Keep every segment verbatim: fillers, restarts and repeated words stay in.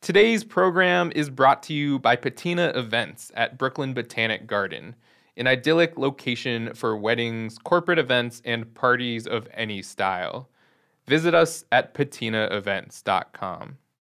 Today's program is brought to you by Patina Events at Brooklyn Botanic Garden, an idyllic location for weddings, corporate events, and parties of any style. Visit us at patina events dot com.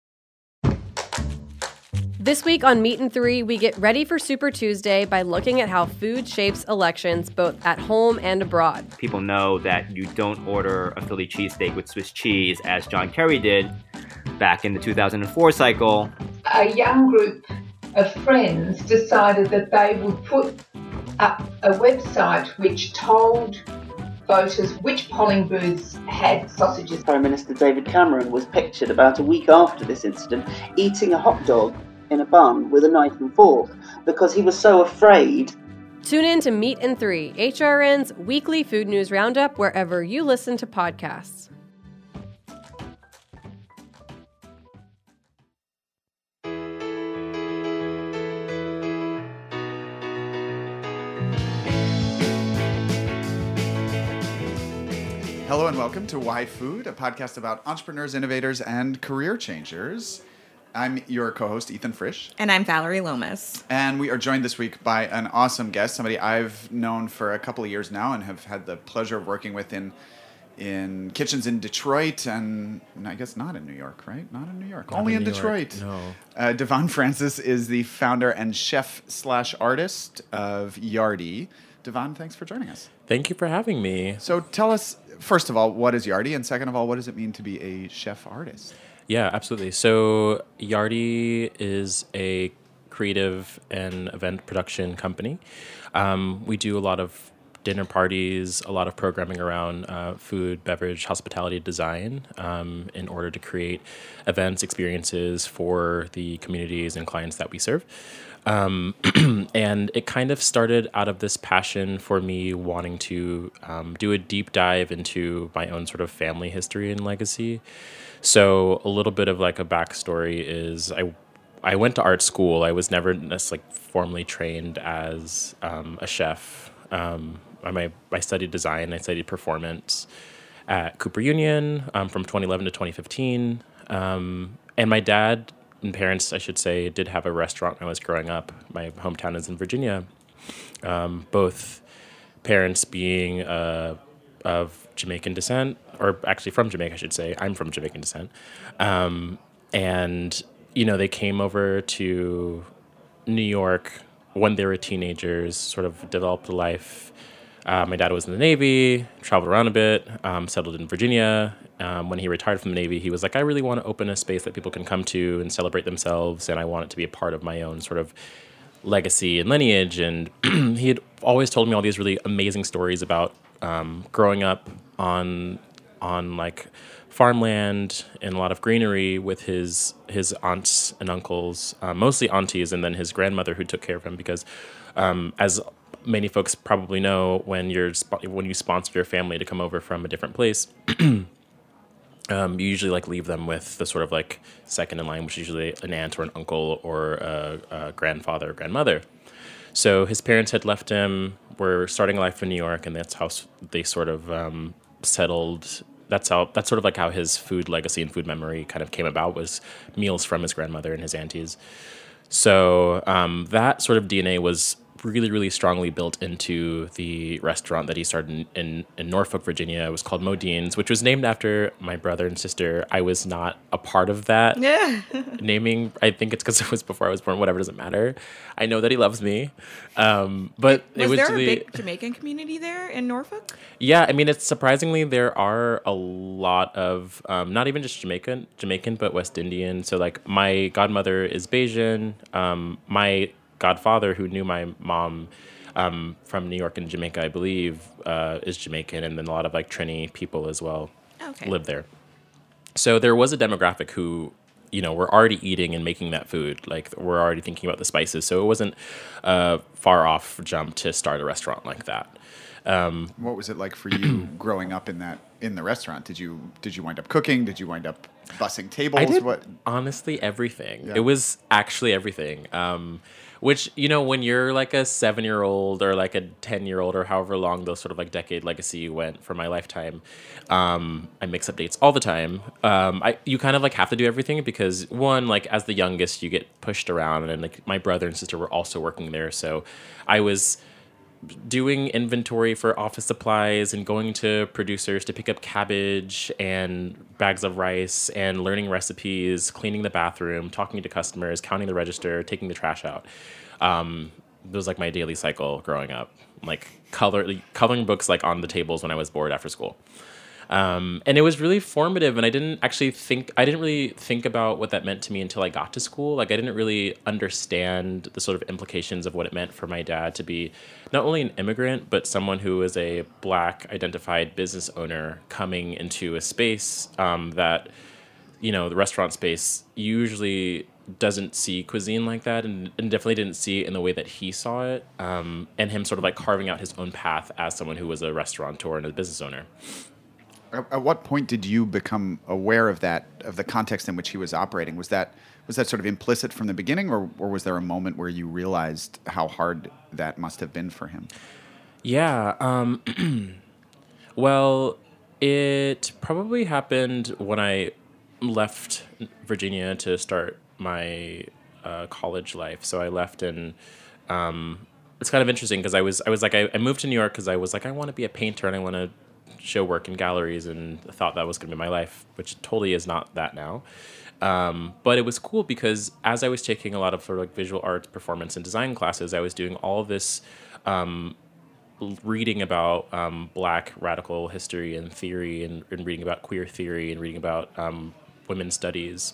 This week on Meat and Three, we get ready for Super Tuesday by looking at how food shapes elections both at home and abroad. People know that you don't order a Philly cheesesteak with Swiss cheese, as John Kerry did back in the two thousand four cycle. A young group of friends decided that they would put up a website which told voters which polling booths had sausages. Prime Minister David Cameron was pictured about a week after this incident eating a hot dog in a bun with a knife and fork because he was so afraid. Tune in to Meat and Three, H R N's weekly food news roundup wherever you listen to podcasts. Hello and welcome to Why Food, a podcast about entrepreneurs, innovators, and career changers. I'm your co-host, Ethan Frisch. And I'm Valerie Lomas. And we are joined this week by an awesome guest, somebody I've known for a couple of years now and have had the pleasure of working with in in kitchens in Detroit and, and I guess not in New York, right? Not in New York. Not Only in, in Detroit. No. Uh, Devon Francis is the founder and chef slash artist of Yardie. Devon, thanks for joining us. Thank you for having me. So tell us, first of all, what is Yardie? And second of all, what does it mean to be a chef artist? Yeah, absolutely. So Yardie is a creative and event production company. Um, we do a lot of dinner parties, a lot of programming around uh, food, beverage, hospitality, design um, in order to create events, experiences for the communities and clients that we serve. Um, and it kind of started out of this passion for me wanting to um, do a deep dive into my own sort of family history and legacy. So a little bit of like a backstory is I I went to art school. I was never necessarily like formally trained as um, a chef. Um, I, I studied design. I studied performance at Cooper Union um, from twenty eleven to twenty fifteen. Um, and my dad and parents, I should say, did have a restaurant when I was growing up. My hometown is in Virginia. Um, both parents being uh, of Jamaican descent, or actually from Jamaica, I should say. I'm from Jamaican descent. Um, and, you know, they came over to New York when they were teenagers, sort of developed a life. Uh, my dad was in the Navy, traveled around a bit, um, settled in Virginia. Um, when he retired from the Navy, he was like, I really want to open a space that people can come to and celebrate themselves, and I want it to be a part of my own sort of legacy and lineage. And he had always told me all these really amazing stories about um, growing up on on like farmland and a lot of greenery with his his aunts and uncles, uh, mostly aunties, and then his grandmother who took care of him because um, as many folks probably know, when you're when you sponsor your family to come over from a different place, um, you usually like leave them with the sort of like second in line, which is usually an aunt or an uncle or a, a grandfather or grandmother. So his parents had left him, were starting life in New York, and that's how they sort of um, settled. That's how that's sort of like how his food legacy and food memory kind of came about, was meals from his grandmother and his aunties. So um, that sort of D N A was really, really strongly built into the restaurant that he started in, in, in Norfolk, Virginia. It was called Modine's, which was named after my brother and sister. I was not a part of that Yeah. naming. I think it's because it was before I was born. Whatever, doesn't matter. I know that he loves me. Um, but was, it was there really, a big Jamaican community there in Norfolk? yeah, I mean, it's surprisingly, there are a lot of, um, not even just Jamaican, Jamaican, but West Indian. So like my godmother is Bajan. Um, my godfather, who knew my mom um, from New York and Jamaica, I believe, uh, is Jamaican, and then a lot of like Trini people as well Okay. live there. So there was a demographic who, you know, were already eating and making that food. Like we're already thinking about the spices. So it wasn't a far off jump to start a restaurant like that. Um, What was it like for you growing up in that in the restaurant? Did you did you wind up cooking? Did you wind up bussing tables? I did What? honestly everything. Yeah. It was actually everything. Um, which, you know, when you're like a seven-year-old or like a ten-year-old or however long those sort of like decade legacy went for my lifetime, um, I mix up dates all the time. Um, I you kind of like have to do everything because one, like as the youngest, you get pushed around, and like my brother and sister were also working there, so I was doing inventory for office supplies and going to producers to pick up cabbage and bags of rice and learning recipes, cleaning the bathroom, talking to customers, counting the register, taking the trash out. Um, it was like my daily cycle growing up, like color, coloring books like on the tables when I was bored after school. Um, and it was really formative, and I didn't actually think, I didn't really think about what that meant to me until I got to school. Like, I didn't really understand the sort of implications of what it meant for my dad to be not only an immigrant, but someone who is a Black identified business owner coming into a space um, that, you know, the restaurant space usually doesn't see cuisine like that, and, and definitely didn't see it in the way that he saw it, um, and him sort of like carving out his own path as someone who was a restaurateur and a business owner. At what point did you become aware of that, of the context in which he was operating? Was that was that sort of implicit from the beginning, or, or was there a moment where you realized how hard that must have been for him? Yeah. Um, well, it probably happened when I left Virginia to start my uh, college life. So I left in... Um, it's kind of interesting because I was I was like I, I moved to New York because I was like I want to be a painter and I want to show work in galleries, and I thought that was going to be my life, which totally is not that now. Um, but it was cool because as I was taking a lot of sort of like visual arts, performance, and design classes, I was doing all of this um, reading about um, Black radical history and theory, and, and reading about queer theory, and reading about um, women's studies.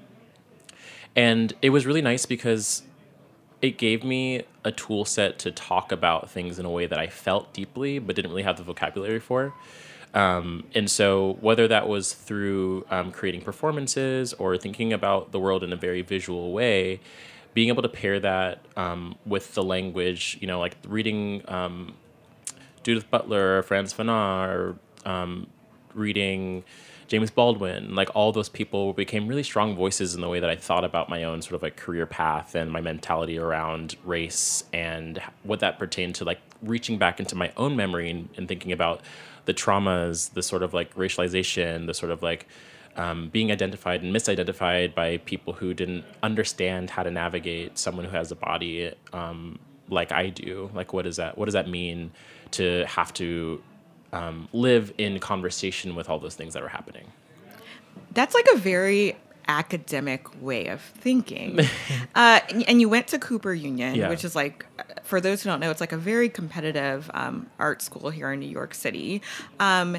And it was really nice because it gave me a tool set to talk about things in a way that I felt deeply but didn't really have the vocabulary for. Um, and so whether that was through um, creating performances or thinking about the world in a very visual way, being able to pair that um, with the language, you know, like reading um, Judith Butler, Frantz Fanon, or um, reading James Baldwin, like all those people became really strong voices in the way that I thought about my own sort of like career path and my mentality around race and what that pertained to, like reaching back into my own memory and, and thinking about the traumas, the sort of like racialization, the sort of like um, being identified and misidentified by people who didn't understand how to navigate someone who has a body um, like I do. Like, what does that, what does that mean to have to Um, live in conversation with all those things that were happening? That's like a very academic way of thinking. uh, and, and you went to Cooper Union, Yeah. which is like, for those who don't know, it's like a very competitive um, art school here in New York City. Um,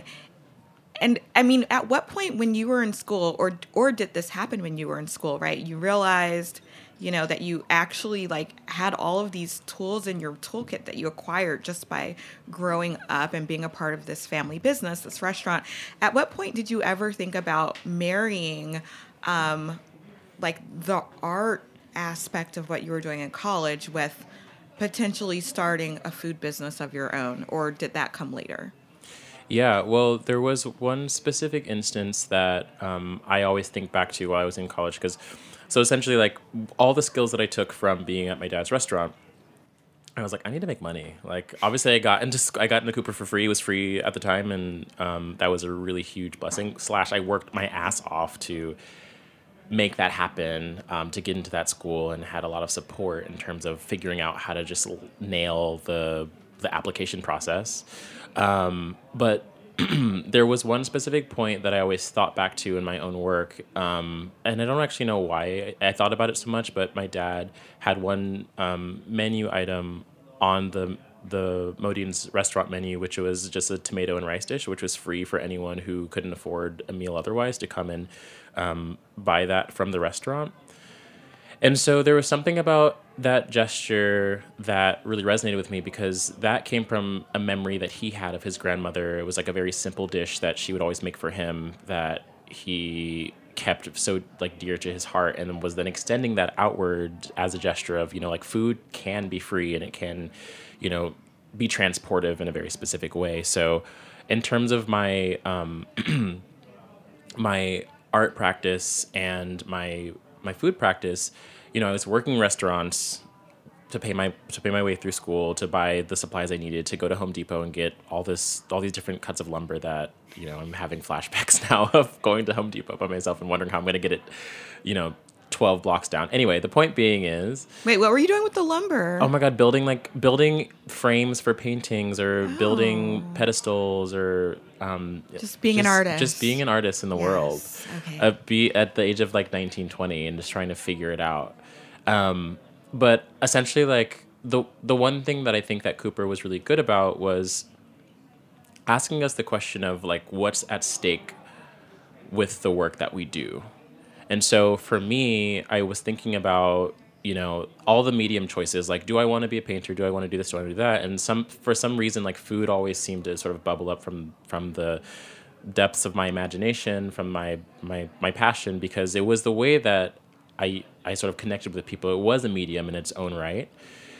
and I mean, at what point when you were in school, or or did this happen when you were in school, right? You realized, you know, that you actually like had all of these tools in your toolkit that you acquired just by growing up and being a part of this family business, this restaurant. At what point did you ever think about marrying um, like the art aspect of what you were doing in college with potentially starting a food business of your own, or did that come later? Yeah, well, there was one specific instance that um, I always think back to while I was in college, because so essentially, like, all the skills that I took from being at my dad's restaurant, I was like, I need to make money. Like, obviously, I got into I got into Cooper for free. It was free at the time, and um, that was a really huge blessing. Slash, I worked my ass off to make that happen, um, to get into that school, and had a lot of support in terms of figuring out how to just nail the the application process. Um, but there was one specific point that I always thought back to in my own work, um, and I don't actually know why I, I thought about it so much, but my dad had one um, menu item on the the Modine's restaurant menu, which was just a tomato and rice dish, which was free for anyone who couldn't afford a meal otherwise to come and um, buy that from the restaurant. And so there was something about that gesture that really resonated with me, because that came from a memory that he had of his grandmother. It was like a very simple dish that she would always make for him that he kept so like dear to his heart, and was then extending that outward as a gesture of, you know, like food can be free and it can, you know, be transportive in a very specific way. So in terms of my um, my art practice and my my food practice, you know, I was working restaurants to pay my to pay my way through school, to buy the supplies I needed, to go to Home Depot and get all this all these different cuts of lumber that, you know, I'm having flashbacks now of going to Home Depot by myself and wondering how I'm going to get it, you know, twelve blocks down. Anyway, the point being is, wait, what were you doing with the lumber? oh my god, building like building frames for paintings, or Oh. building pedestals, or um, Just being an artist. just being an artist in the Yes, world. okay. Uh, be at the age of like nineteen, twenty, and just trying to figure it out. Um, but essentially, like the the one thing that I think that Cooper was really good about was asking us the question of like, what's at stake with the work that we do. And so for me, I was thinking about, you know, all the medium choices, like, do I want to be a painter? Do I want to do this? Do I want to do that? And some, for some reason, like food always seemed to sort of bubble up from, from the depths of my imagination, from my, my, my passion, because it was the way that I, I sort of connected with people. It was a medium in its own right.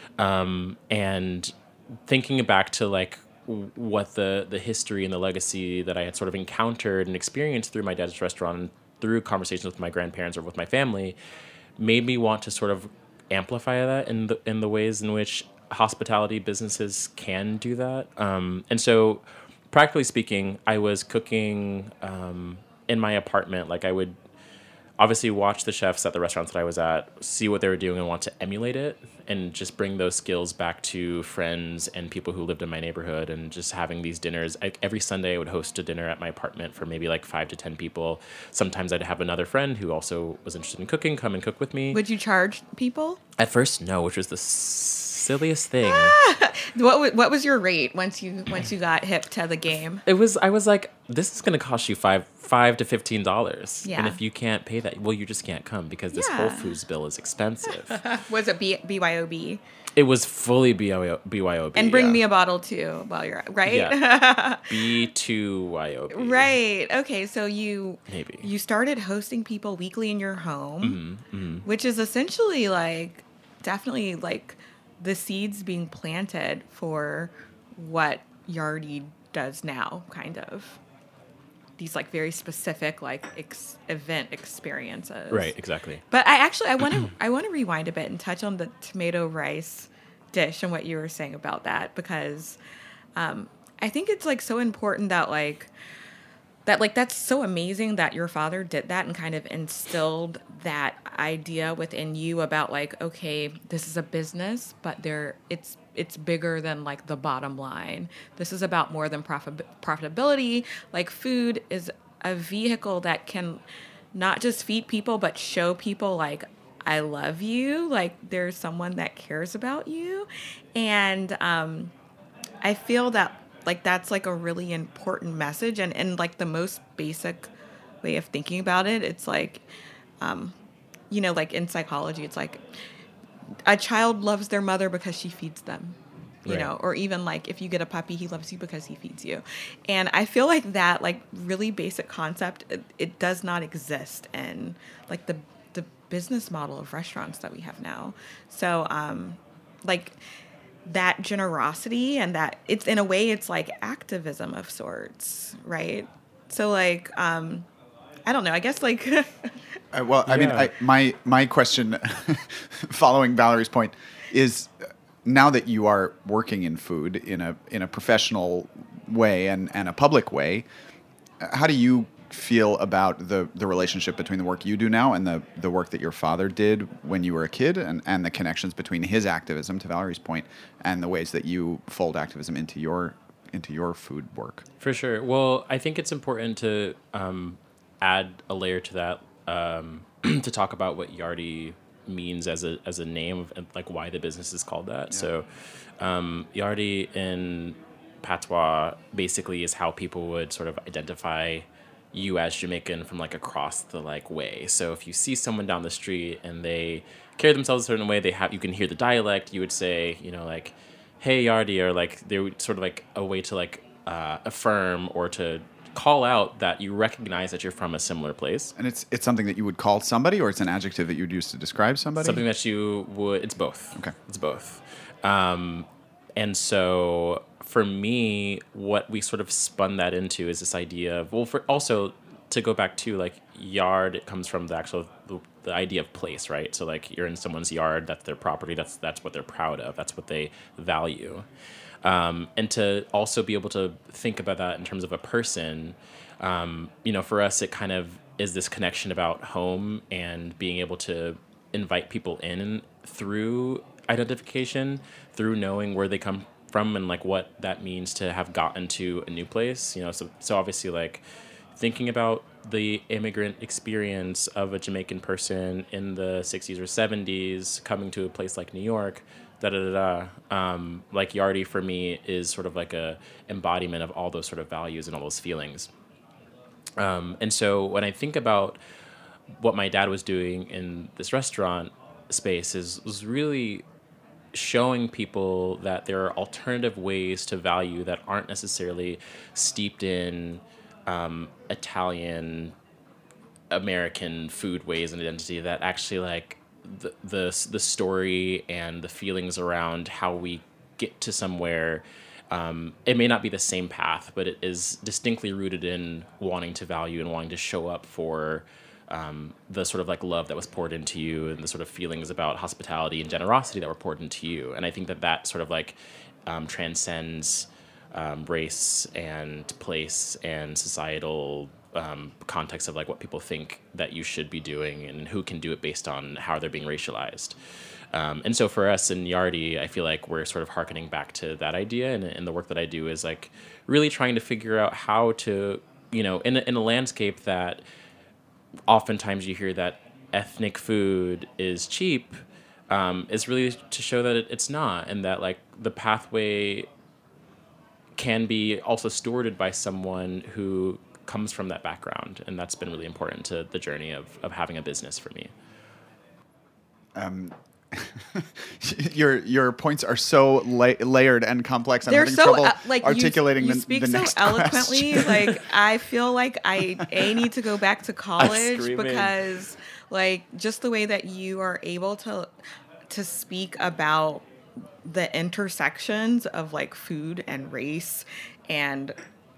Um, and thinking back to like what the, the history and the legacy that I had sort of encountered and experienced through my dad's restaurant and through conversations with my grandparents or with my family, made me want to sort of amplify that in the in the ways in which hospitality businesses can do that. Um, and so, practically speaking, I was cooking um, in my apartment. Like I would obviously watch the chefs at the restaurants that I was at, see what they were doing and want to emulate it, and just bring those skills back to friends and people who lived in my neighborhood, and just having these dinners. I, every Sunday I would host a dinner at my apartment for maybe like five to ten people. Sometimes I'd have another friend who also was interested in cooking come and cook with me. Would you charge people? At first, no, which was the silliest thing. What wa- what was your rate once you once you got hip to the game? It was, I was like, this is going to cost you five, five to fifteen dollars. Yeah. And if you can't pay that, well, you just can't come because this Yeah. Whole Foods bill is expensive. Was it B- BYOB? It was fully B Y O B. And bring yeah. me a bottle too while you're right. Yeah. B two Y O B. Right. Okay. So you Maybe. you started hosting people weekly in your home, Mhm, mhm. which is essentially like definitely like the seeds being planted for what Yardi does now, kind of. These like very specific like ex- event experiences. Right, exactly. But I actually I want to I want to rewind a bit and touch on the tomato rice dish and what you were saying about that, because um, I think it's like so important that like that like that's so amazing that your father did that and kind of instilled that idea within you about like, okay, this is a business, but there it's it's bigger than like the bottom line. This is about more than profit profitability. Like food is a vehicle that can not just feed people, but show people like, I love you. Like there's someone that cares about you. And um, I feel that like that's like a really important message. And, and like the most basic way of thinking about it, it's like, um, you know, like in psychology, it's like a child loves their mother because she feeds them. You Right. know, or even like if you get a puppy, he loves you because he feeds you. And I feel like that like really basic concept, it, it does not exist in like the the business model of restaurants that we have now. So um like that generosity and that it's in a way it's like activism of sorts, right? So like um I don't know, I guess like Uh, well, I mean, Yeah. I, my my question, following Valerie's point, is now that you are working in food in a in a professional way and, and a public way, how do you feel about the, the relationship between the work you do now and the, the work that your father did when you were a kid, and, and the connections between his activism, to Valerie's point, and the ways that you fold activism into your into your food work? For sure. Well, I think it's important to um, add a layer to that um, to talk about what Yardi means as a as a name and like why the business is called that. Yeah. So um, Yardi in patois basically is how people would sort of identify you as Jamaican from like across the like way. So if you see someone down the street and they carry themselves a certain way, they have you can hear the dialect. You would say, you know, like, "Hey Yardi," or like they would sort of like a way to like uh, affirm or to call out that you recognize that you're from a similar place. And it's it's something that you would call somebody, or it's an adjective that you'd use to describe somebody? Something that you would, it's both. Okay. It's both. Um, and so for me, what we sort of spun that into is this idea of, well, for also to go back to like yard, it comes from the actual, the, the idea of place, right? So like you're in someone's yard, that's their property, that's that's what they're proud of, that's what they value. Um, and to also be able to think about that in terms of a person, um, you know, for us, it kind of is this connection about home and being able to invite people in through identification, through knowing where they come from and like what that means to have gotten to a new place, you know. So, so obviously, like thinking about the immigrant experience of a Jamaican person in the sixties or seventies coming to a place like New York, da da da da. Um, like Yardie for me is sort of like a embodiment of all those sort of values and all those feelings. Um, and so when I think about what my dad was doing in this restaurant space, is was really showing people that there are alternative ways to value that aren't necessarily steeped in um, Italian American food ways and identity, that actually like the, the the story and the feelings around how we get to somewhere, um, it may not be the same path, but it is distinctly rooted in wanting to value and wanting to show up for Um, the sort of like love that was poured into you and the sort of feelings about hospitality and generosity that were poured into you. And I think that that sort of like um, transcends um, race and place and societal um, context of like what people think that you should be doing and who can do it based on how they're being racialized. Um, and so for us in Yardie, I feel like we're sort of hearkening back to that idea. And, and the work that I do is like really trying to figure out how to, you know, in a, in a landscape that oftentimes you hear that ethnic food is cheap, um, is really to show that it, it's not, and that like the pathway can be also stewarded by someone who comes from that background, and that's been really important to the journey of of having a business for me. Um, your your points are so la- layered and complex. I'm They're having so trouble uh, like articulating you, you the, speak the so next eloquently. question. Like I feel like I a need to go back to college screaming. because like just the way that you are able to to speak about the intersections of like food and race, and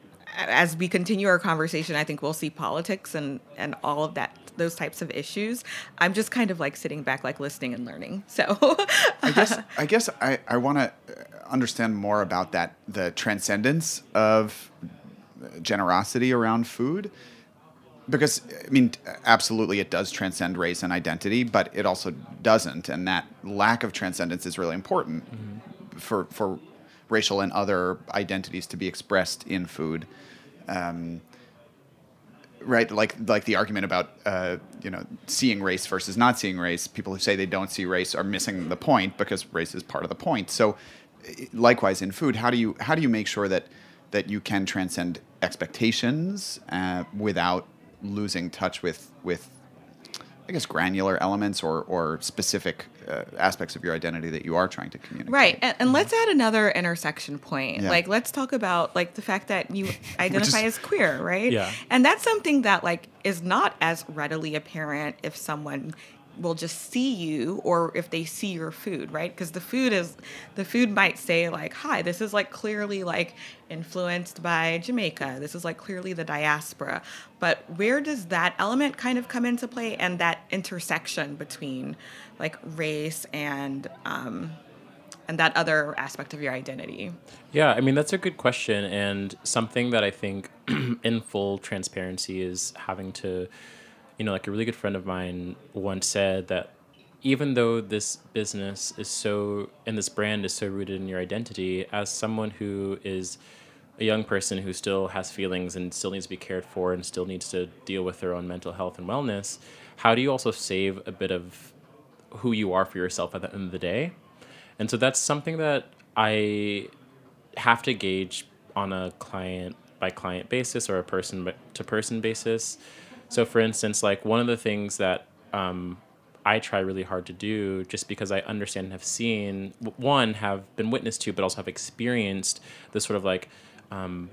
as we continue our conversation, I think we'll see politics and and all of that, those types of issues. I'm just kind of like sitting back, like listening and learning. So I guess I guess I, I want to understand more about that, the transcendence of generosity around food, because I mean, absolutely it does transcend race and identity, but it also doesn't, and that lack of transcendence is really important mm-hmm. for for racial and other identities to be expressed in food. Um, right, like like the argument about uh, you know, seeing race versus not seeing race. People who say they don't see race are missing the point, because race is part of the point. So, likewise in food, how do you how do you make sure that that you can transcend expectations uh, without losing touch with with I guess granular elements or or specific uh, aspects of your identity that you are trying to communicate. Right, and, and let's add another intersection point. Yeah. Like, let's talk about like the fact that you identify is, as queer, right? Yeah. And that's something that like is not as readily apparent if someone will just see you or if they see your food, right? Because the food is, the food might say like, hi, this is like clearly like influenced by Jamaica. This is like clearly the diaspora. But where does that element kind of come into play, and that intersection between like race and um, and that other aspect of your identity? Yeah, I mean, that's a good question, and something that I think in full transparency is having to, you know, like a really good friend of mine once said that even though this business is so, and this brand is so rooted in your identity, as someone who is a young person who still has feelings and still needs to be cared for and still needs to deal with their own mental health and wellness, how do you also save a bit of who you are for yourself at the end of the day? And so that's something that I have to gauge on a client by client basis or a person to person basis. So for instance, like one of the things that um, I try really hard to do, just because I understand and have seen, one, have been witness to, but also have experienced this sort of like um,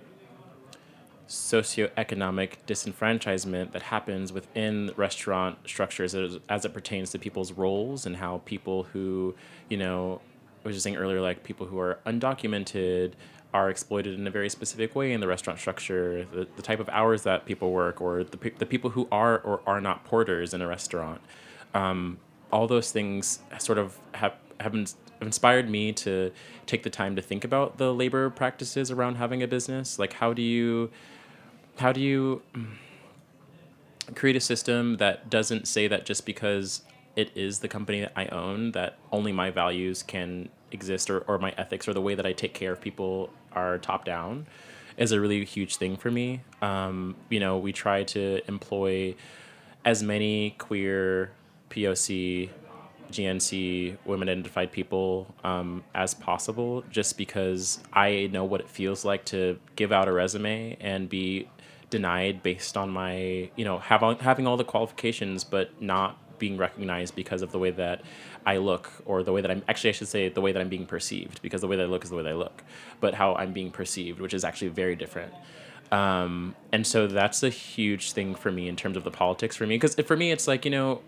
socioeconomic disenfranchisement that happens within restaurant structures as, as it pertains to people's roles and how people who, you know, was just saying earlier, like people who are undocumented are exploited in a very specific way in the restaurant structure, the, the type of hours that people work, or the, pe- the people who are or are not porters in a restaurant. Um, all those things sort of have, have ins- inspired me to take the time to think about the labor practices around having a business. Like, how do you, how do you create a system that doesn't say that just because it is the company that I own, that only my values can exist, or, or my ethics or the way that I take care of people are top down, is a really huge thing for me. Um, you know, we try to employ as many queer, P O C, G N C, women-identified people um, as possible, just because I know what it feels like to give out a resume and be denied based on my, you know, have, having all the qualifications, but not being recognized because of the way that I look, or the way that I'm, actually I should say the way that I'm being perceived, because the way that I look is the way that I look, but how I'm being perceived, which is actually very different. Um, and so that's a huge thing for me in terms of the politics for me, because for me, it's like, you know,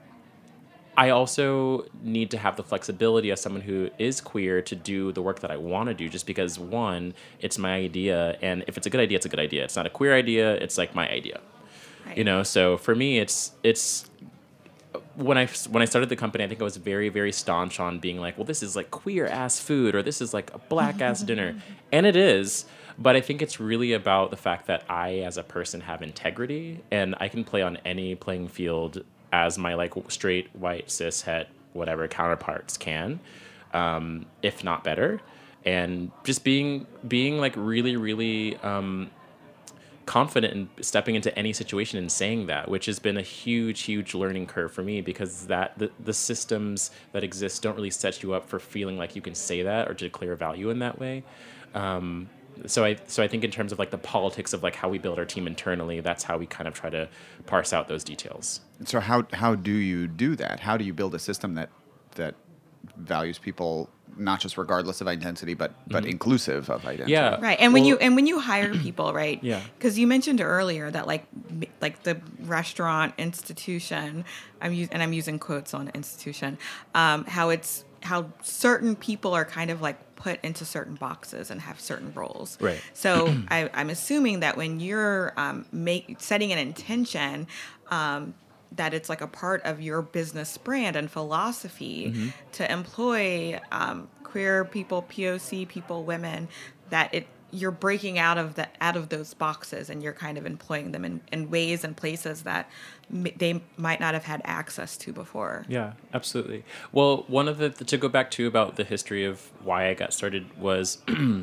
I also need to have the flexibility as someone who is queer to do the work that I want to do, just because, one, it's my idea, and if it's a good idea, it's a good idea. It's not a queer idea, it's like my idea. Right. You know, so for me, it's it's when I when I started the company, I think I was very, very staunch on being like, well, this is like queer ass food, or this is like a black ass dinner, and it is. But I think it's really about the fact that I, as a person, have integrity, and I can play on any playing field as my like straight white cis het whatever counterparts can, um, if not better, and just being being like really really um, confident in stepping into any situation and saying that, which has been a huge huge learning curve for me, because that the, the systems that exist don't really set you up for feeling like you can say that or to declare value in that way. Um, So I so I think in terms of like the politics of like how we build our team internally, that's how we kind of try to parse out those details. So how how do you do that? How do you build a system that that values people not just regardless of identity, but but Mm-hmm. inclusive of identity? Yeah, Right. And when Well- you and when you hire people, right? Yeah. Because you mentioned earlier that like m- like the restaurant institution, I'm using and I'm using quotes on institution, um, how it's how certain people are kind of like put into certain boxes and have certain roles. Right. So I, I'm assuming that when you're um, make, setting an intention, um, that it's like a part of your business brand and philosophy Mm-hmm. to employ um, queer people, P O C people, women, that it you're breaking out of the out of those boxes, and you're kind of employing them in, in ways and places that m- they might not have had access to before. Yeah, absolutely. Well, one of the, to go back to about the history of why I got started was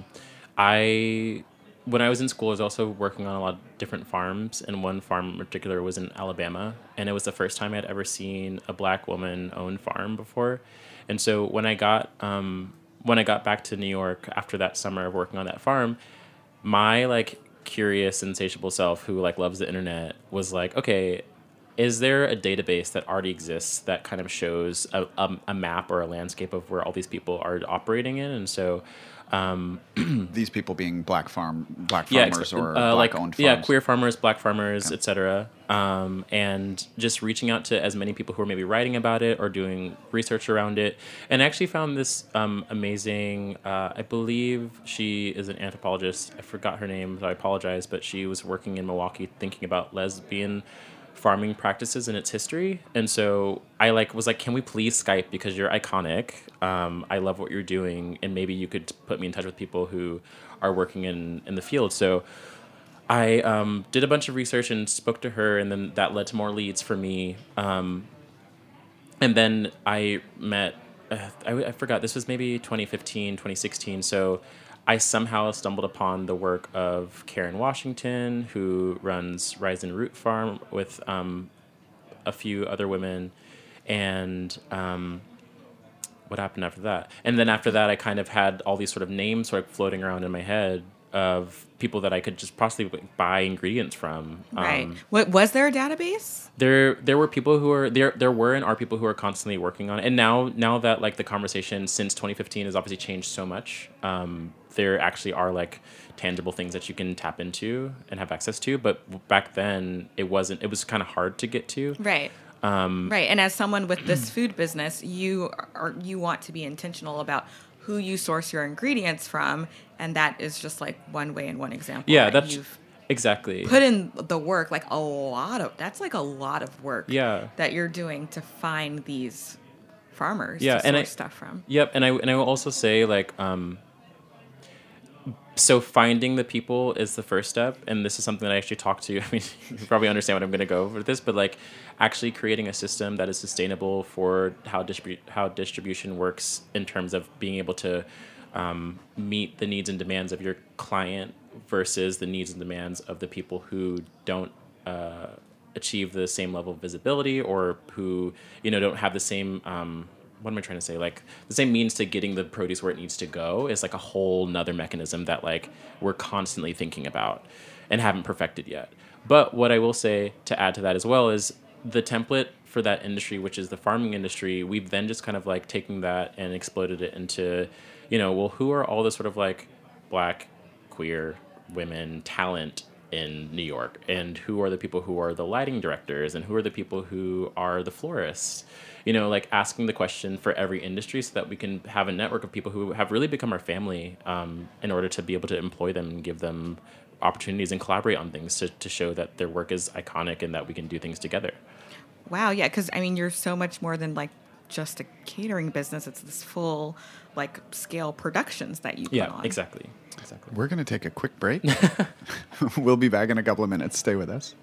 I, when I was in school, I was also working on a lot of different farms, and one farm in particular was in Alabama, and it was the first time I'd ever seen a black woman own farm before. And so when I got, um, when I got back to New York after that summer of working on that farm, my like curious, insatiable self who like loves the internet was like, okay, is there a database that already exists that kind of shows a, a, a map or a landscape of where all these people are operating in? And so, um, These people being black farm, black yeah, farmers ex- or uh, like black-owned farms. yeah, queer farmers, black farmers, Okay. et cetera. Um, and just reaching out to as many people who are maybe writing about it or doing research around it, and I actually found this um, amazing. Uh, I believe she is an anthropologist. I forgot her name, so I apologize. But she was working in Milwaukee, thinking about lesbian farming practices and its history. And so I like was like, can we please Skype, because you're iconic. Um, I love what you're doing, and maybe you could put me in touch with people who are working in, in the field. So I um, did a bunch of research and spoke to her, and then that led to more leads for me. Um, and then I met, uh, I, I forgot, this was maybe twenty fifteen, twenty sixteen. So I somehow stumbled upon the work of Karen Washington, who runs Rise and Root Farm with um, a few other women. And um, what happened after that? And then after that, I kind of had all these sort of names sort of floating around in my head of people that I could just possibly buy ingredients from. Right. Um, What was there a database? there there were people who are there there were and are people who are constantly working on it. And now now that like the conversation since twenty fifteen has obviously changed so much, um, there actually are like tangible things that you can tap into and have access to. But back then it wasn't. It was kind of hard to get to. Right. Um, Right. And as someone with this food business, you are you want to be intentional about who you source your ingredients from, and that is just like one way and one example. yeah, that that's you've exactly. put in the work, like a lot of that's like a lot of work Yeah. that you're doing to find these farmers Yeah, to and source I- stuff from. Yep, and I and I will also say like um so finding the people is the first step, and this is something that I actually talked to. I mean, you probably understand what I'm going to go with this, but like actually creating a system that is sustainable for how distribute how distribution works in terms of being able to um, meet the needs and demands of your client versus the needs and demands of the people who don't uh, achieve the same level of visibility or who you know don't have the same. Um, what am I trying to say? Like the same means to getting the produce where it needs to go is like a whole nother mechanism that like we're constantly thinking about and haven't perfected yet. But what I will say to add to that as well is the template for that industry, which is the farming industry, we've then just kind of like taken that and exploded it into, you know, well, who are all the sort of like black, queer women talent in New York, and who are the people who are the lighting directors, and who are the people who are the florists, you know, like asking the question for every industry so that we can have a network of people who have really become our family um, in order to be able to employ them and give them opportunities and collaborate on things to, to show that their work is iconic and that we can do things together. Wow, yeah, because I mean, you're so much more than like just a catering business. It's this full like scale productions that you put Yeah, on. exactly. Exactly. We're going to take a quick break. We'll be back in a couple of minutes. Stay with us.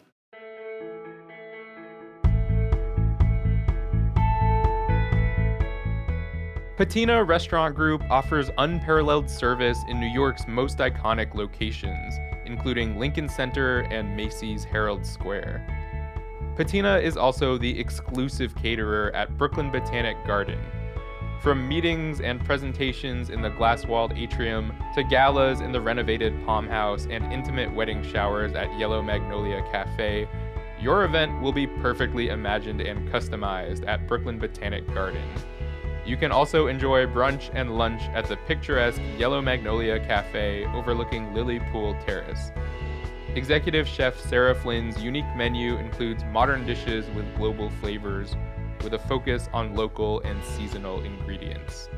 Patina Restaurant Group offers unparalleled service in New York's most iconic locations, including Lincoln Center and Macy's Herald Square. Patina is also the exclusive caterer at Brooklyn Botanic Garden. From meetings and presentations in the glass-walled atrium to galas in the renovated Palm House and intimate wedding showers at Yellow Magnolia Cafe, your event will be perfectly imagined and customized at Brooklyn Botanic Garden. You can also enjoy brunch and lunch at the picturesque Yellow Magnolia Cafe overlooking Lily Pool Terrace. Executive Chef Sarah Flynn's unique menu includes modern dishes with global flavors, with a focus on local and seasonal ingredients.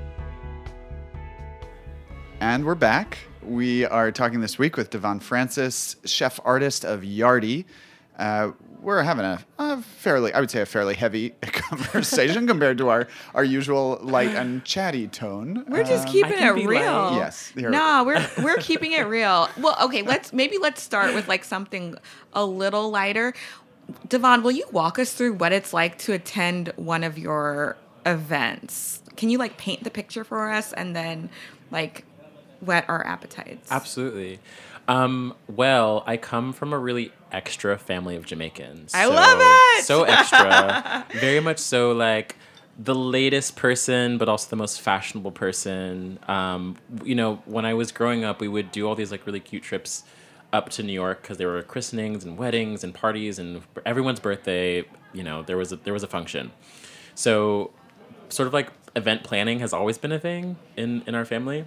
And we're back. We are talking this week with Devon Francis, chef artist of Yardie. Uh, we're having a, a fairly, I would say a fairly heavy conversation compared to our, our usual light and chatty tone. We're just Um, keeping I can it be real. light. Yes, you're- No, we're we're keeping it real. Well, okay, let's maybe let's start with like something a little lighter. Devon, will you walk us through what it's like to attend one of your events? Can you like paint the picture for us and then like whet our appetites? Absolutely. Um, well, I come from a really extra family of Jamaicans. I so, love it! So extra. Very much so like the latest person, but also the most fashionable person. Um, you know, when I was growing up, we would do all these like really cute trips up to New York because there were christenings and weddings and parties and everyone's birthday, you know, there was a, there was a function. So sort of like event planning has always been a thing in, in our family.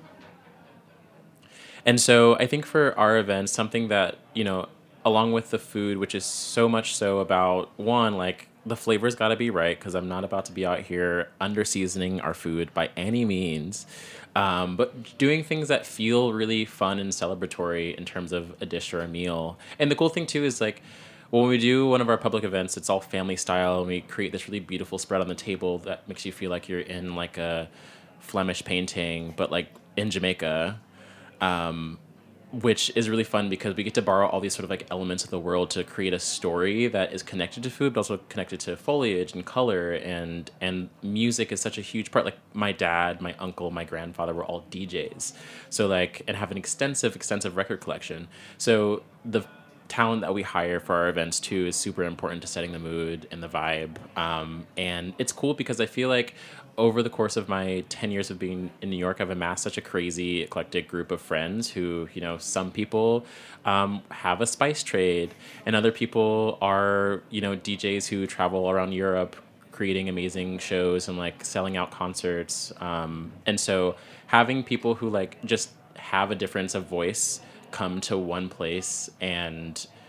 And so I think for our events, something that, you know, along with the food, which is so much so about, one, like, the flavor's got to be right, because I'm not about to be out here under-seasoning our food by any means. Um, but doing things that feel really fun and celebratory in terms of a dish or a meal. And the cool thing, too, is, like, when we do one of our public events, it's all family style, and we create this really beautiful spread on the table that makes you feel like you're in, like, a Flemish painting, but, like, in Jamaica. Um, which is really fun because we get to borrow all these sort of like elements of the world to create a story that is connected to food, but also connected to foliage and color, and and music is such a huge part. Like my dad, my uncle, my grandfather were all D Js, so like, and have an extensive, extensive record collection. So the talent that we hire for our events too is super important to setting the mood and the vibe. Um, and it's cool because I feel like over the course of my ten years of being in New York, I've amassed such a crazy, eclectic group of friends who, you know, some people um, have a spice trade, and other people are, you know, D Js who travel around Europe creating amazing shows and, like, selling out concerts. Um, and so having people who, like, just have a difference of voice come to one place and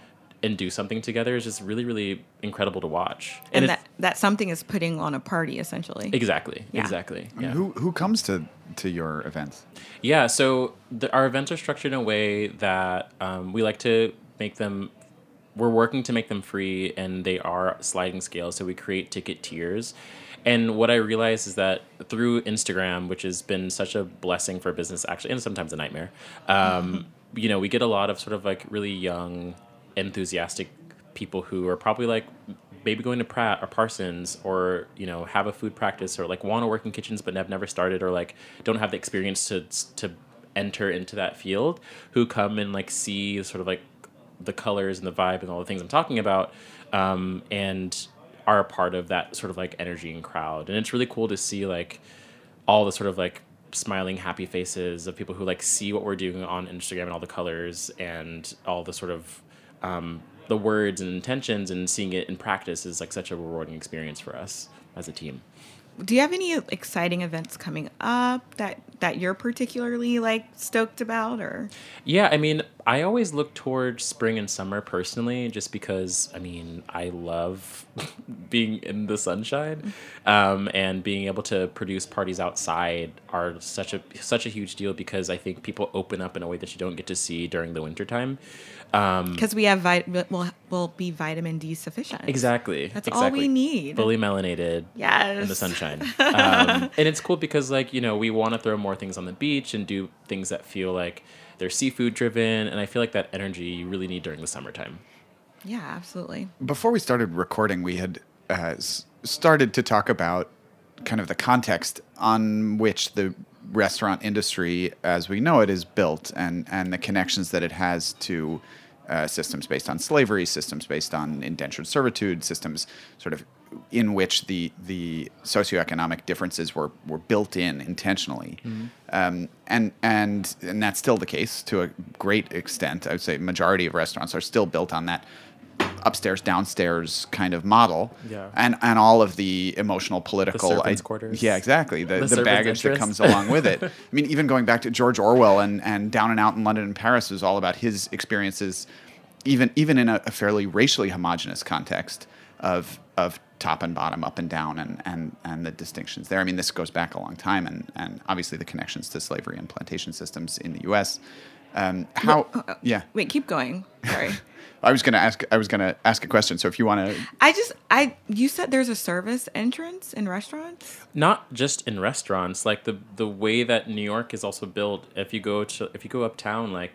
and do something together is just really, really incredible to watch. And, And, that, that something is putting on a party, essentially. it's, exactly, Yeah. exactly. And Yeah. Who who comes to to your events? Yeah, so the, our events are structured in a way that um, we like to make them, we're working to make them free, and they are sliding scales, so we create ticket tiers. And what I realize is that through Instagram, which has been such a blessing for business, actually, and sometimes a nightmare, um, you know, we get a lot of sort of like really young, enthusiastic people who are probably like maybe going to Pratt or Parsons, or, you know, have a food practice, or like want to work in kitchens but have never started, or like don't have the experience to to enter into that field, who come and like see sort of like the colors and the vibe and all the things I'm talking about, um, and are a part of that sort of like energy and crowd. And it's really cool to see like all the sort of like smiling, happy faces of people who like see what we're doing on Instagram and all the colors and all the sort of um, the words and intentions, and seeing it in practice is like such a rewarding experience for us as a team. Do you have any exciting events coming up that, that you're particularly like stoked about, or? Yeah, I mean, I always look towards spring and summer personally, just because, I mean, I love being in the sunshine, um, and being able to produce parties outside are such a such a huge deal, because I think people open up in a way that you don't get to see during the wintertime. Because we have vit- we'll, we'll be vitamin D sufficient. Exactly. That's exactly. all we need. Fully melanated. Yes. In the sunshine. Um, and it's cool because, like, you know, we want to throw more things on the beach and do things that feel like they're seafood driven. And I feel like that energy you really need during the summertime. Yeah, absolutely. Before we started recording, we had uh, s- started to talk about kind of the context on which the restaurant industry, as we know it, is built, and, and the connections that it has to uh, systems based on slavery, systems based on indentured servitude, systems sort of in which the the socioeconomic differences were, were built in intentionally. Mm-hmm. Um, and, and and that's still the case to a great extent. I would say majority of restaurants are still built on that upstairs, downstairs kind of model, yeah. and and all of the emotional, political, the servants' I, quarters. yeah, exactly, the, The the baggage that interest. comes along with it. I mean, even going back to George Orwell and, and Down and Out in London and Paris was all about his experiences, even even in a, a fairly racially homogenous context of of top and bottom, up and down, and and and the distinctions there. I mean, this goes back a long time, and and obviously the connections to slavery and plantation systems in the U S. Um, how? Wait, uh, yeah. Wait, keep going. Sorry. I was gonna ask. I was gonna ask a question. So if you want to, I just, I, you said there's a service entrance in restaurants? Not just in restaurants, like the the way that New York is also built. If you go to if you go uptown, like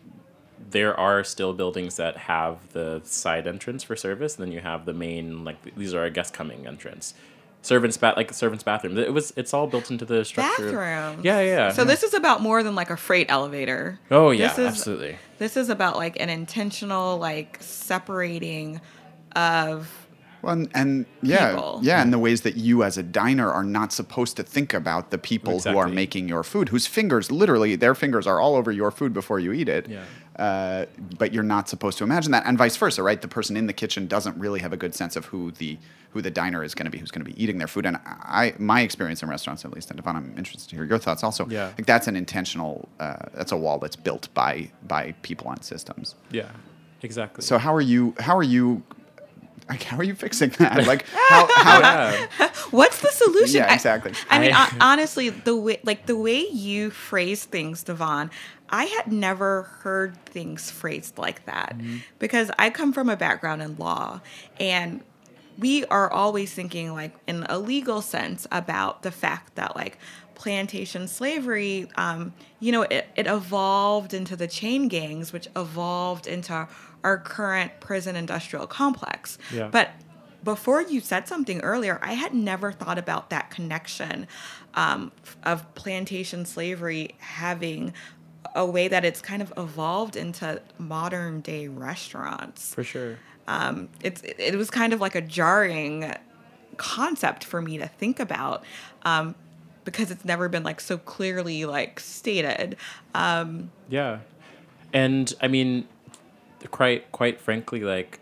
there are still buildings that have the side entrance for service, and then you have the main, like these are a guest coming entrance. Servants bath, like servants' bathroom. It was. It's all built into the structure. Bathrooms. Yeah, yeah. So this is about more than like a freight elevator. Oh yeah, This is- absolutely. This is about like an intentional like separating of well, and, and yeah, people. yeah, and the ways that you as a diner are not supposed to think about the people who are Exactly. making your food, whose fingers, literally, their fingers are all over your food before you eat it. Yeah. Uh, but you're not supposed to imagine that, and vice versa, right? The person in the kitchen doesn't really have a good sense of who the who the diner is going to be, who's going to be eating their food. And I, my experience in restaurants, at least, and Devon, I'm interested to hear your thoughts also. Yeah. Like that's an intentional, uh, that's a wall that's built by by people and systems. Yeah, exactly. So how are you? How are you? Like, how are you fixing that? Like, how? how yeah. what's the solution? Yeah, I- exactly. I, mean, I- hon- honestly, the way like the way you phrase things, Devon, I had never heard things phrased like that Mm-hmm. because I come from a background in law, and we are always thinking like in a legal sense about the fact that like plantation slavery, um, you know, it, it evolved into the chain gangs, which evolved into our current prison industrial complex. Yeah. But before you said something earlier, I had never thought about that connection um, of plantation slavery having a way that it's kind of evolved into modern day restaurants. For sure. Um, it's it was kind of like a jarring concept for me to think about um, because it's never been like so clearly like stated. Um, Yeah. And I mean, quite quite frankly, like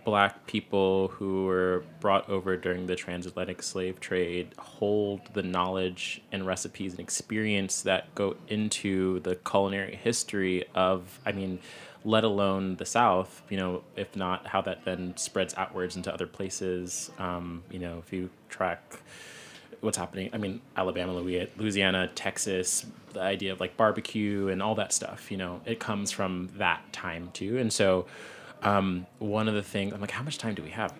Black people who were brought over during the transatlantic slave trade hold the knowledge and recipes and experience that go into the culinary history of, I mean, let alone the South, you know, if not how that then spreads outwards into other places. Um, you know, if you track what's happening, I mean, Alabama, Louisiana, Texas, the idea of like barbecue and all that stuff, you know, it comes from that time too. And so um, one of the things, I'm like, how much time do we have?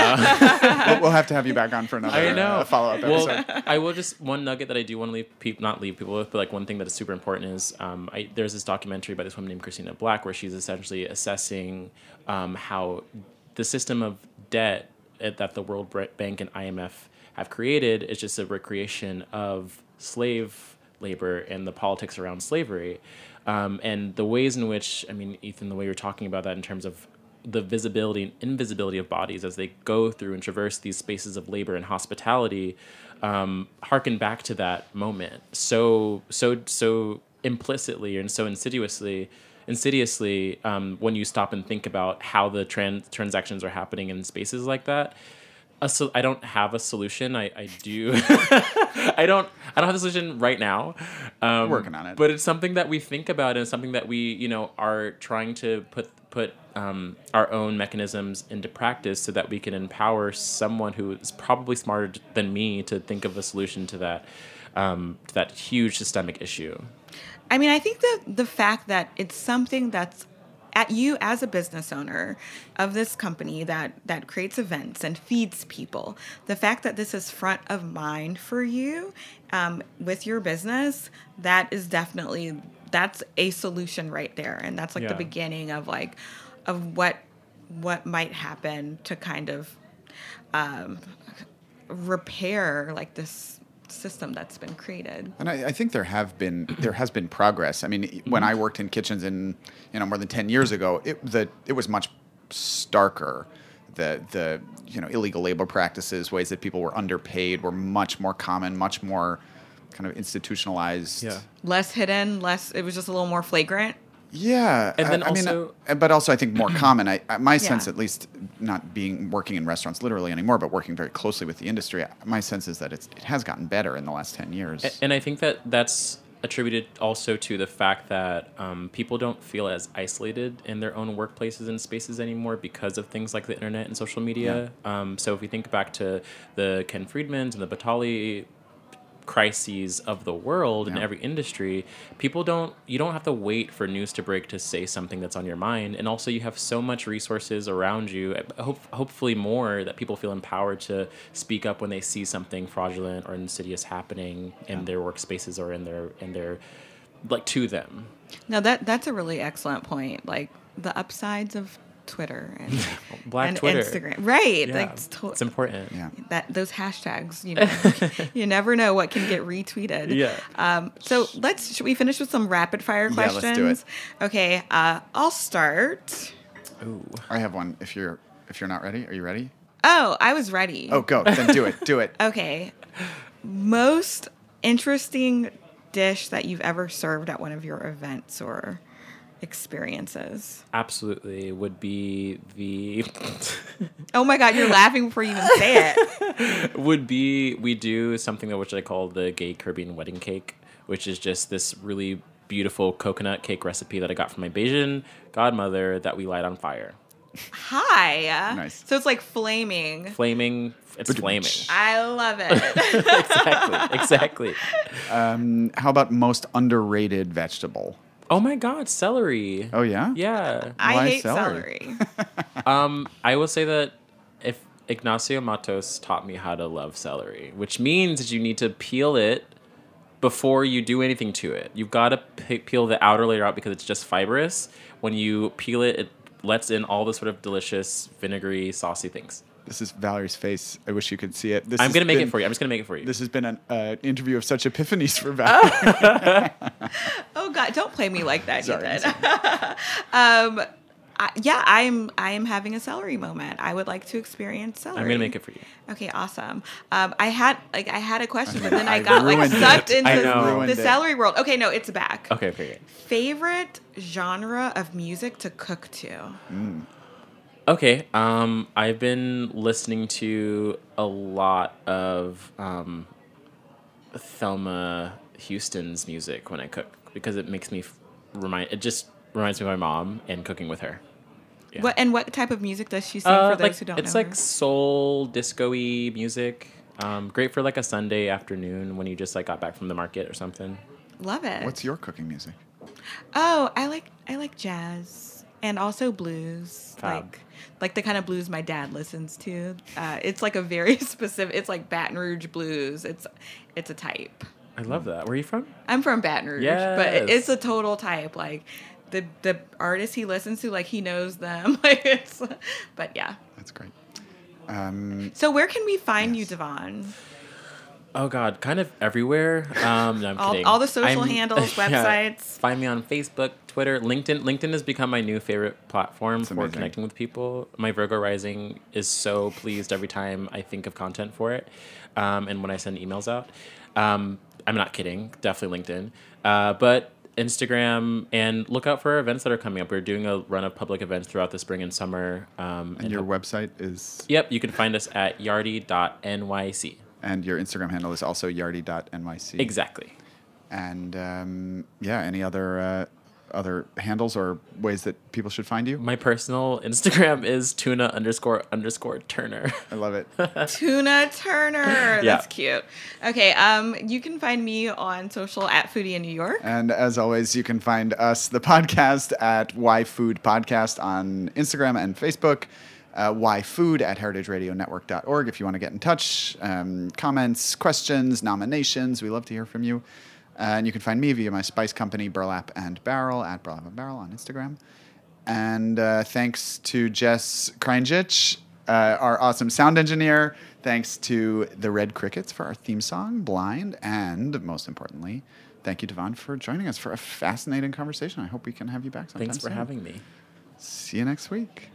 Uh, we'll, we'll have to have you back on for another I know. Uh, follow-up episode. Well, I will just, one nugget that I do want to leave people, not leave people with, but like one thing that is super important is um, I, there's this documentary by this woman named Christina Black where she's essentially assessing um, how the system of debt that the World Bank and I M F have created is just a recreation of slave labor and the politics around slavery. Um, and the ways in which, I mean, Ethan, the way you're talking about that in terms of the visibility and invisibility of bodies as they go through and traverse these spaces of labor and hospitality, um, harken back to that moment so, so, so implicitly and so insidiously, insidiously um, when you stop and think about how the trans- transactions are happening in spaces like that. A so I don't have a solution. I, I do. I don't. I don't have a solution right now. Um, Working on it. But it's something that we think about, and something that we, you know, are trying to put put um, our own mechanisms into practice, so that we can empower someone who is probably smarter than me to think of a solution to that um, to that huge systemic issue. I mean, I think that the fact that it's something that's at you as a business owner of this company that, that creates events and feeds people, the fact that this is front of mind for you um, with your business, that is definitely, that's a solution right there. And that's like Yeah. the beginning of like, of what, what might happen to kind of um, repair like this system that's been created. And I, I think there have been there has been progress. I mean, mm-hmm. when I worked in kitchens in you know more than ten years ago, it the it was much starker. The the you know illegal labor practices, ways that people were underpaid, were much more common, much more kind of institutionalized. Yeah. Less hidden, less. It was just a little more flagrant. Yeah, And then I, I mean, also- uh, but also I think more common. I, I my sense, Yeah. at least, not being working in restaurants literally anymore, but working very closely with the industry. My sense is that it's, it has gotten better in the last ten years. A- And I think that that's attributed also to the fact that um, people don't feel as isolated in their own workplaces and spaces anymore because of things like the internet and social media. Yeah. Um, so if we think back to the Ken Friedmans and the Batali crises of the world in Yeah. every industry, people don't, you don't have to wait for news to break to say something that's on your mind. And also you have so much resources around you, hope, hopefully more, that people feel empowered to speak up when they see something fraudulent or insidious happening in their workspaces or in their, in their, like, to them. No, that that's a really excellent point. Like the upsides of Twitter and, Black and Twitter. Instagram. Right. Yeah, Like, to- it's important. Yeah. that those hashtags, you know, you never know what can get retweeted. Yeah. Um, so let's, should we finish with some rapid fire Yeah, questions? let's do it. Okay. Uh, I'll start. Ooh. I have one. If you're if you're not ready, are you ready? Oh, I was ready. Oh, go. Then do it. Do it. Okay. Most interesting dish that you've ever served at one of your events or experiences? Absolutely would be the Oh my God, you're laughing before you even say it. would be we do something that which I call the gay Caribbean wedding cake, which is just this really beautiful coconut cake recipe that I got from my Bayesian godmother that we light on fire. Hi. Nice. So it's like flaming. Flaming, it's flaming. I love it. exactly, exactly. Um, how about most underrated vegetable? Oh my God, celery. Oh yeah. Yeah. I Why hate celery? celery. Um, I will say that if Ignacio Matos taught me how to love celery, which means that you need to peel it before you do anything to it. You've got to p- peel the outer layer out because it's just fibrous. When you peel it, it lets in all the sort of delicious, vinegary, saucy things. This is Valerie's face. I wish you could see it. This I'm has going to make been- it for you. I'm just going to make it for you. This has been an uh, interview of such epiphanies for Valerie. Oh God, don't play me like that, Sorry, Ethan. um, I, yeah, I'm I am having a celery moment. I would like to experience celery. I'm going to make it for you. Okay, awesome. Um, I had like I had a question, but then I I got like ruined sucked it. into I know. the Ruined it. celery world. Okay, no, it's back. Okay, okay, okay. Favorite genre of music to cook to? Okay. Um, I've been listening to a lot of um, Thelma Houston's music when I cook because it makes me f- remind. It just reminds me of my mom and cooking with her. Yeah. What and what type of music does she sing Uh, for those like, who don't it's know? like soul, disco-y music. Um, great for like a Sunday afternoon when you just like got back from the market or something. Love it. What's your cooking music? Oh, I like I like jazz and also blues. Fab. Like like the kind of blues my dad listens to. Uh, it's like a very specific. It's like Baton Rouge blues. It's it's a type. I love that. Where are you from? I'm from Baton Rouge, but Yes. it's a total type. Like the the artists he listens to, like he knows them. Like it's, but yeah. That's great. Um, So where can we find Yes. you, Devon? Oh God, kind of everywhere. Um, no, I'm All- kidding. all the social I'm- handles, yeah. websites. Find me on Facebook, Twitter, LinkedIn. LinkedIn has become my new favorite platform That's for amazing. connecting with people. My Virgo rising is so pleased every time I think of content for it, um, and when I send emails out. Um, I'm not kidding. Definitely LinkedIn, uh, but Instagram, and look out for our events that are coming up. We're doing a run of public events throughout the spring and summer. Um, and your website is? Yep, you can find us at yardy dot N Y C. And your Instagram handle is also yardy dot N Y C. Exactly. And um, yeah, any other uh, other handles or ways that people should find you? My personal Instagram is tuna underscore underscore Turner. I love it. Tuna Turner. That's Yeah. cute. Okay, um, you can find me on social at Foodie in New York. And as always, you can find us, the podcast, at Why Food Podcast on Instagram and Facebook. Uh, Why Food at heritage radio network dot org if you want to get in touch. Um, comments, questions, nominations. We love to hear from you. Uh, and you can find me via my spice company, Burlap and Barrel, at Burlap and Barrel on Instagram. And uh, thanks to Jess Kreinjich, uh, our awesome sound engineer. Thanks to the Red Crickets for our theme song, Blind. And most importantly, thank you, Devon, for joining us for a fascinating conversation. I hope we can have you back sometime Thanks for soon. having me. See you next week.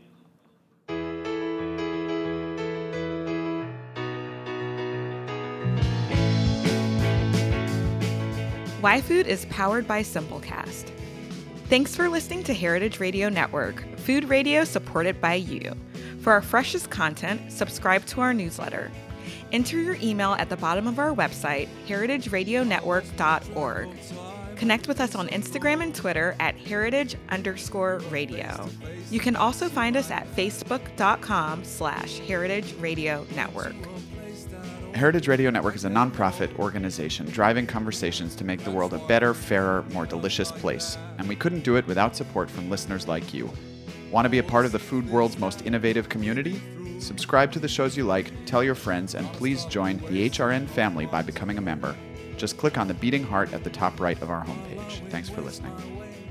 Why Food is powered by Simplecast. Thanks for listening to Heritage Radio Network, food radio supported by you. For our freshest content, subscribe to our newsletter. Enter your email at the bottom of our website, heritage radio network dot org. Connect with us on Instagram and Twitter at heritage underscore radio. You can also find us at facebook.com slash heritage radio network. Heritage Radio Network is a nonprofit organization driving conversations to make the world a better, fairer, more delicious place. And we couldn't do it without support from listeners like you. Want to be a part of the food world's most innovative community? Subscribe to the shows you like, tell your friends, and please join the H R N family by becoming a member. Just click on the beating heart at the top right of our homepage. Thanks for listening.